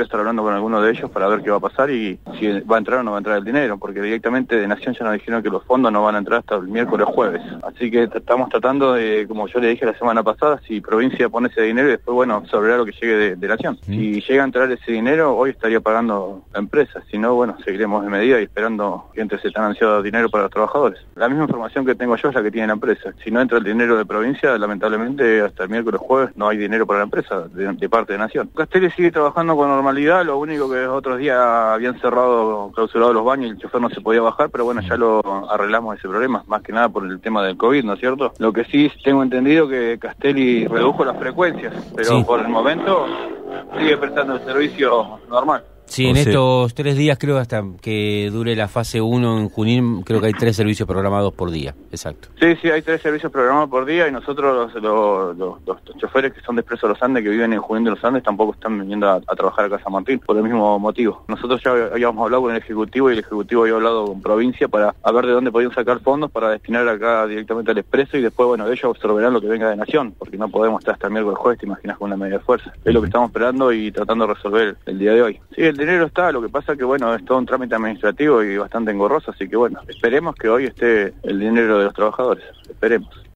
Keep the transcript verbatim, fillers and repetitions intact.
voy a estar hablando con alguno de ellos para ver qué va a pasar y si va a entrar o no va a entrar el dinero, porque directamente de Nación ya nos dijeron que los fondos no van a entrar hasta el miércoles o jueves. Así que estamos tratando de, como yo le dije la semana pasada, si provincia pone ese dinero y después, bueno, absorberá lo que llegue de, de Nación. Mm. Si llega a entrar ese dinero, hoy estaría pagando la empresa. Si no, bueno, seguiremos de medida y esperando que entre ese tan ansiado dinero para los trabajadores. La misma información que tengo yo es la que tiene la empresa. Si no entra el dinero de provincia, lamentablemente hasta el miércoles o jueves no hay dinero para la empresa de, de parte de Nación. Castelli sigue trabajando con normalidad, lo único que otros días habían cerrado, clausurado los baños y el chofer no se podía bajar, pero bueno, ya lo arreglamos ese problema, más que nada por el tema del COVID, ¿no es cierto? Lo que sí tengo entendido que Castelli redujo las frecuencias, pero sí, por el momento sigue prestando el servicio normal. Sí, en estos tres días creo hasta que dure la fase uno en Junín, creo que hay tres servicios programados por día, exacto. Sí, sí, hay tres servicios programados por día y nosotros los, los, los, los choferes que son de Expreso Los Andes, que viven en Junín de los Andes, tampoco están viniendo a, a trabajar acá a San Martín por el mismo motivo. Nosotros ya habíamos hablado con el Ejecutivo y el Ejecutivo había hablado con provincia para a ver de dónde podían sacar fondos para destinar acá directamente al Expreso y después, bueno, ellos absorberán lo que venga de Nación, porque no podemos estar hasta el miércoles jueves, te imaginas, con una medida de fuerza. Es lo que estamos esperando y tratando de resolver el día de hoy. Sí, el dinero está, lo que pasa que bueno, es todo un trámite administrativo y bastante engorroso, así que bueno, esperemos que hoy esté el dinero de los trabajadores, esperemos.